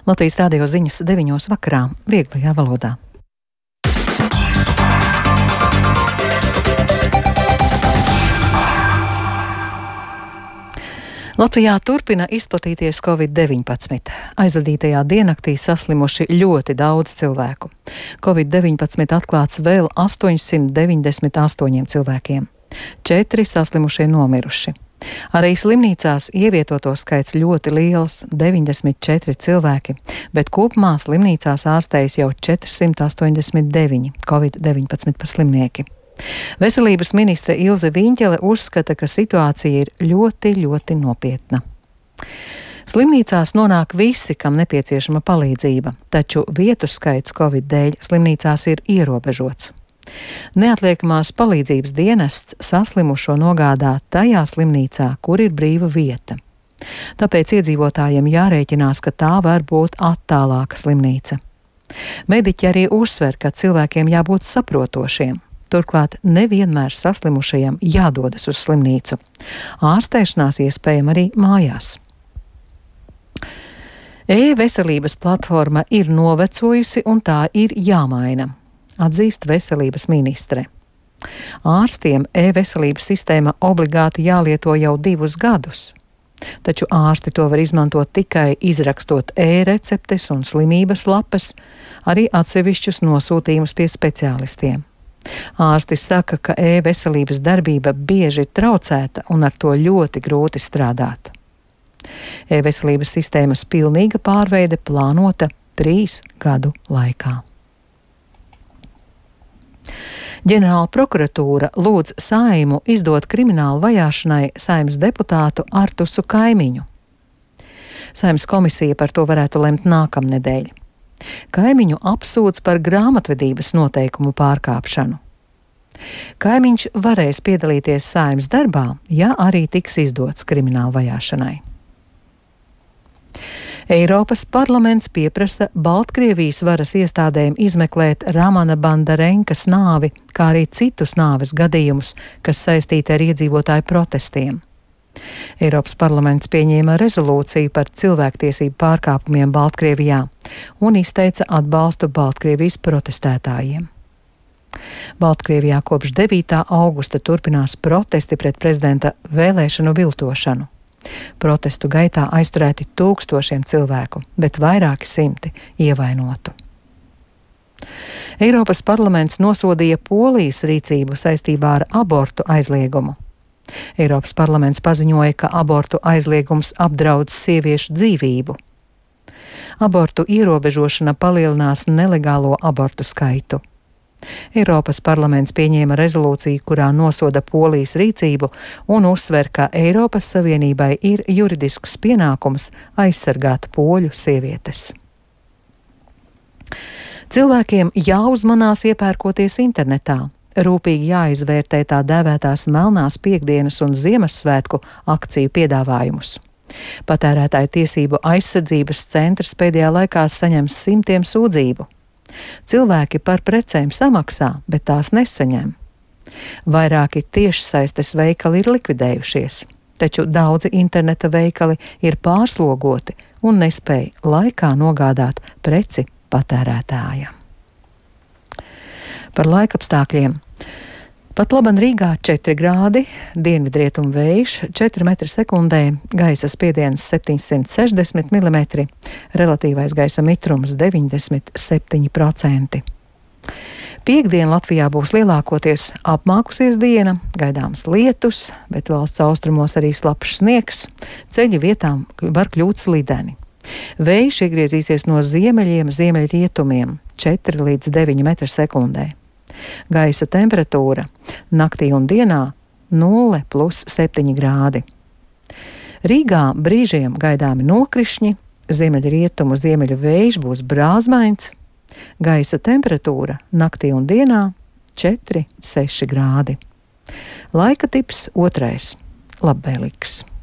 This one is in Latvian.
Latvijas radio ziņas 9 vakarā, vieglajā valodā. Latvijā turpina izplatīties Covid-19. Aizvadītajā diennaktī saslimuši ļoti daudz cilvēku. Covid-19 atklāts vēl 898 cilvēkiem. 4 saslimušie nomiruši. Arī slimnīcās ievietoto skaits ļoti liels - 94 cilvēki, bet kopumā slimnīcās ārstējas jau 489 Covid-19 slimnieki. Veselības ministre Ilze Viņķele uzskata, ka situācija ir ļoti nopietna. Slimnīcās nonāk visi, kam nepieciešama palīdzība, taču vietu skaits Covid dēļ slimnīcās ir ierobežots. Neatliekamās palīdzības dienests saslimušo nogādā tajā slimnīcā, kur ir brīva vieta. Tāpēc iedzīvotājiem jārēķinās, ka tā var būt attālāka slimnīca. Mediķi arī uzsver, ka cilvēkiem jābūt saprotošiem. Turklāt nevienmēr saslimušajiem jādodas uz slimnīcu. Ārstēšanās iespējama arī mājās. E-veselības platforma ir novecojusi un tā ir jāmaina, atzīst veselības ministre. Ārstiem e-veselības sistēma obligāti jālieto jau 2 gadus. Taču ārsti to var izmantot tikai izrakstot e-receptes un slimības lapas, arī atsevišķus nosūtījumus pie speciālistiem. Ārsti saka, ka e-veselības darbība bieži ir traucēta un ar to ļoti grūti strādāt. E-veselības sistēmas pilnīga pārveide plānota 3 gadu laikā. Ģenerāla prokuratūra lūdz Saeimu izdot kriminālu vajāšanai Saeimas deputātu Artusu Kaimiņu. Saeimas komisija par to varētu lemt nākamnedēļ. Kaimiņu apsūdz par grāmatvedības noteikumu pārkāpšanu. Kaimiņš varēs piedalīties Saeimas darbā, ja arī tiks izdots krimināla vajāšanai. Eiropas parlaments pieprasa Baltkrievijas varas iestādēm izmeklēt Ramana Bandarenkas nāvi, kā arī citus nāves gadījumus, kas saistīti ar iedzīvotāju protestiem. Eiropas parlaments pieņēma rezolūciju par cilvēktiesību pārkāpumiem Baltkrievijā un izteica atbalstu Baltkrievijas protestētājiem. Baltkrievijā kopš 9. augusta turpinās protesti pret prezidenta vēlēšanu viltošanu. Protestu gaitā aizturēti tūkstošiem cilvēku, bet vairāki simti ievainotu. Eiropas parlaments nosodīja Polijas rīcību saistībā ar abortu aizliegumu. Eiropas parlaments paziņoja, ka abortu aizliegums apdraud sieviešu dzīvību. Abortu ierobežošana palielinās nelegālo abortu skaitu. Eiropas parlaments pieņēma rezolūciju, kurā nosoda Polijas rīcību un uzsver, ka Eiropas Savienībai ir juridisks pienākums aizsargāt poļu sievietes. Cilvēkiem jāuzmanās iepērkoties internetā. Rūpīgi jāizvērtē tā dēvētās melnās piektdienas un Ziemassvētku akciju piedāvājumus. Patērētāju tiesību aizsardzības centrs pēdējā laikā saņem simtiem sūdzību. Cilvēki par precēm samaksā, bet tās nesaņem. Vairāki tiešsaistes veikali ir likvidējušies, taču daudzi interneta veikali ir pārslogoti un nespēj laikā nogādāt preci patērētājam. Par laikapstākļiem. Pat laban Rīgā 4 grādi, dienvidrietumu vējš 4 metri sekundē, gaisa spiediens 760 mm, relatīvais gaisa mitrums 97%. Piektdien Latvijā būs lielākoties apmākusies diena, gaidāms lietus, bet valsts austrumos arī slapjš sniegs, ceļi vietām var kļūt slideni. Vējš iegriezīsies no ziemeļiem, ziemeļrietumiem 4 līdz 9 metri sekundē. Gaisa temperatūra naktī un dienā 0+7 grādi. Rīgā brīžiem gaidāmi nokrišņi, ziemeļrietumu ziemeļu vējš būs brāzmains, gaisa temperatūra naktī un dienā 4–6 grādi. Laika tips 2. labvēlīgs.